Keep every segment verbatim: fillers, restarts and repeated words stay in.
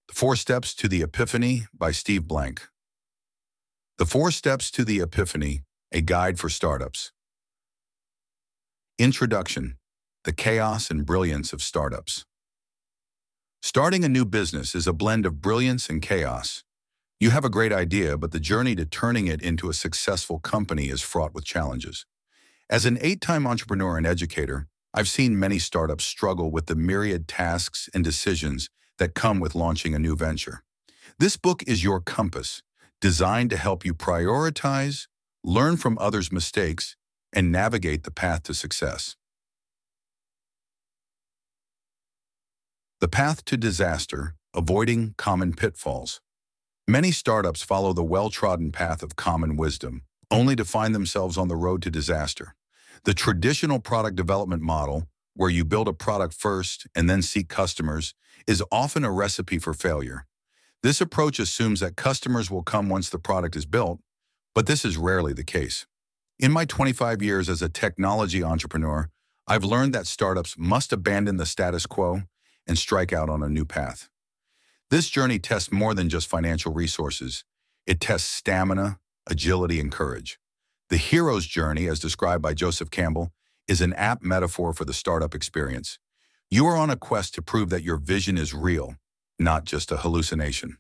The Four Steps to the Epiphany by Steve Blank. The Four Steps to the Epiphany, a guide for startups. Introduction: the chaos and brilliance of startups. Starting a new business is a blend of brilliance and chaos. You have a great idea, but the journey to turning it into a successful company is fraught with challenges. As an eight-time entrepreneur and educator, I've seen many startups struggle with the myriad tasks and decisions that come with launching a new venture. This book is your compass, designed to help you prioritize, learn from others' mistakes, and navigate the path to success. The Path to Disaster: Avoiding Common Pitfalls. Many startups follow the well-trodden path of common wisdom, only to find themselves on the road to disaster. The traditional product development model, where you build a product first and then seek customers, is often a recipe for failure. This approach assumes that customers will come once the product is built, but this is rarely the case. In my twenty-five years as a technology entrepreneur, I've learned that startups must abandon the status quo and strike out on a new path. This journey tests more than just financial resources. It tests stamina, agility, and courage. The hero's journey, as described by Joseph Campbell, is an apt metaphor for the startup experience. You are on a quest to prove that your vision is real, not just a hallucination.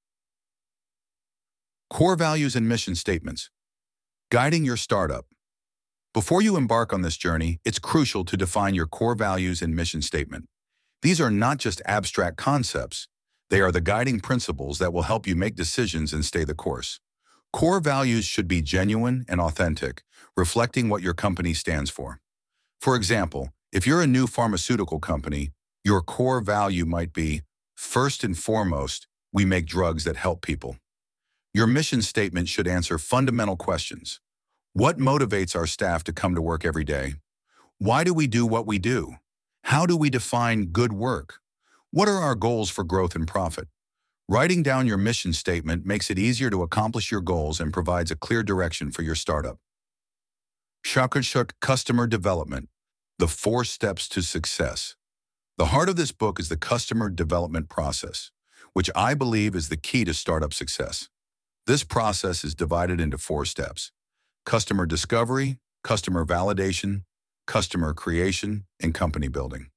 Core values and mission statements. Guiding your startup. Before you embark on this journey, it's crucial to define your core values and mission statement. These are not just abstract concepts. They are the guiding principles that will help you make decisions and stay the course. Core values should be genuine and authentic, reflecting what your company stands for. For example, if you're a new pharmaceutical company, your core value might be, first and foremost, we make drugs that help people. Your mission statement should answer fundamental questions. What motivates our staff to come to work every day? Why do we do what we do? How do we define good work? What are our goals for growth and profit? Writing down your mission statement makes it easier to accomplish your goals and provides a clear direction for your startup. Shakarshuk Customer Development: The Four Steps to Success. The heart of this book is the customer development process, which I believe is the key to startup success. This process is divided into four steps: customer discovery, customer validation, customer creation, and company building.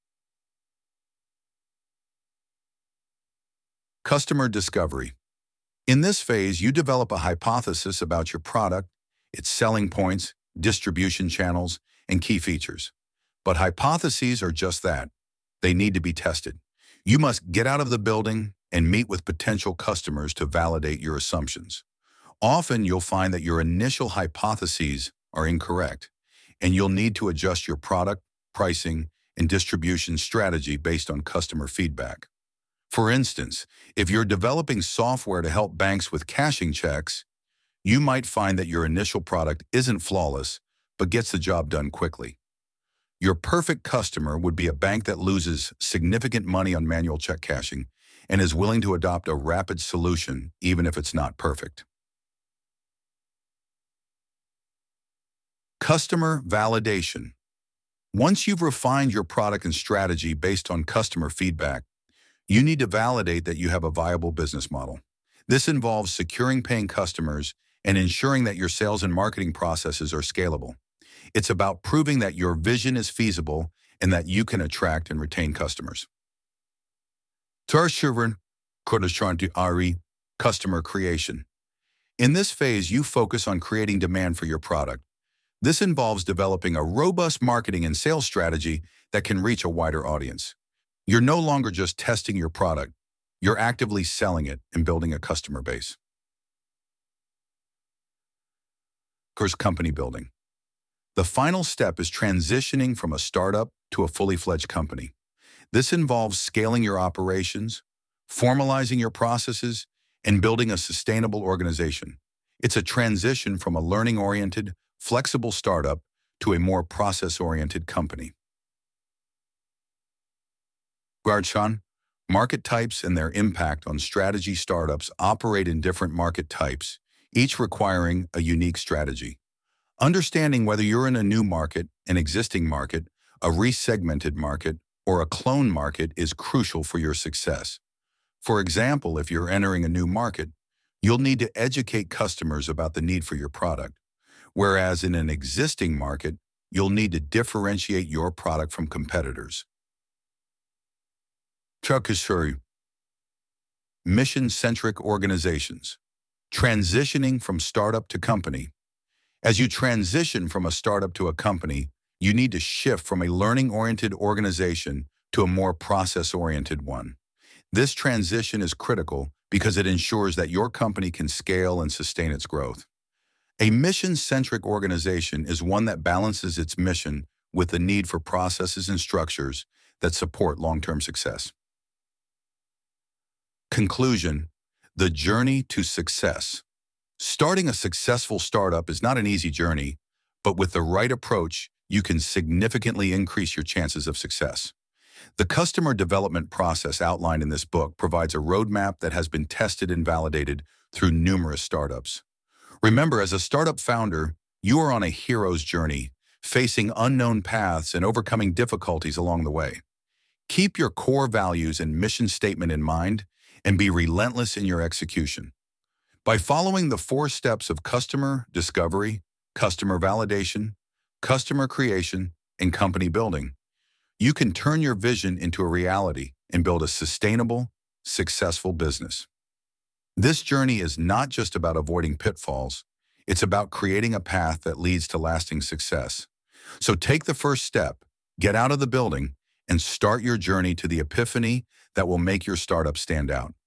Customer discovery. In this phase, you develop a hypothesis about your product, its selling points, distribution channels, and key features. But hypotheses are just that. They need to be tested. You must get out of the building and meet with potential customers to validate your assumptions. Often, you'll find that your initial hypotheses are incorrect, and you'll need to adjust your product, pricing, and distribution strategy based on customer feedback. For instance, if you're developing software to help banks with cashing checks, you might find that your initial product isn't flawless, but gets the job done quickly. Your perfect customer would be a bank that loses significant money on manual check cashing and is willing to adopt a rapid solution even if it's not perfect. Customer validation. Once you've refined your product and strategy based on customer feedback, you need to validate that you have a viable business model. This involves securing paying customers and ensuring that your sales and marketing processes are scalable. It's about proving that your vision is feasible and that you can attract and retain customers. Tarshivan Kodashanti Ari, Customer Creation. In this phase, you focus on creating demand for your product. This involves developing a robust marketing and sales strategy that can reach a wider audience. You're no longer just testing your product. You're actively selling it and building a customer base. Course company building. The final step is transitioning from a startup to a fully fledged company. This involves scaling your operations, formalizing your processes, and building a sustainable organization. It's a transition from a learning-oriented, flexible startup to a more process-oriented company. Garshan, market types and their impact on strategy. Startups operate in different market types, each requiring a unique strategy. Understanding whether you're in a new market, an existing market, a resegmented market, or a clone market is crucial for your success. For example, if you're entering a new market, you'll need to educate customers about the need for your product, whereas in an existing market, you'll need to differentiate your product from competitors. Chakashuri. Mission-centric organizations. Transitioning from startup to company. As you transition from a startup to a company, you need to shift from a learning-oriented organization to a more process-oriented one. This transition is critical because it ensures that your company can scale and sustain its growth. A mission-centric organization is one that balances its mission with the need for processes and structures that support long-term success. Conclusion: the journey to success. Starting a successful startup is not an easy journey, but with the right approach, you can significantly increase your chances of success. The customer development process outlined in this book provides a roadmap that has been tested and validated through numerous startups. Remember, as a startup founder, you are on a hero's journey, facing unknown paths and overcoming difficulties along the way. Keep your core values and mission statement in mind and be relentless in your execution. By following the four steps of customer discovery, customer validation, customer creation, and company building, you can turn your vision into a reality and build a sustainable, successful business. This journey is not just about avoiding pitfalls, it's about creating a path that leads to lasting success. So take the first step, get out of the building, and start your journey to the epiphany that will make your startup stand out.